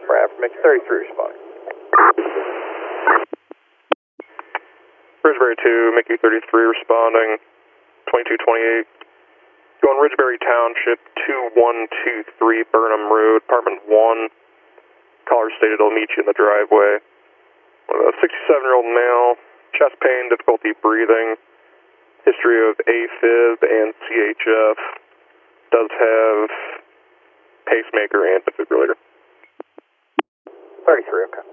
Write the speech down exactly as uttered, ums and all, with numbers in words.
Brad from Mickey thirty-three responding. Ridgeberry two, Mickey thirty-three responding, twenty-two twenty-eight. Going Ridgeberry Township, two one two three Burnham Road, apartment one. Caller stated he'll meet you in the driveway. A sixty-seven-year-old male, chest pain, difficulty breathing, history of AFib and C H F, does have pacemaker and defibrillator. thirty-three, okay.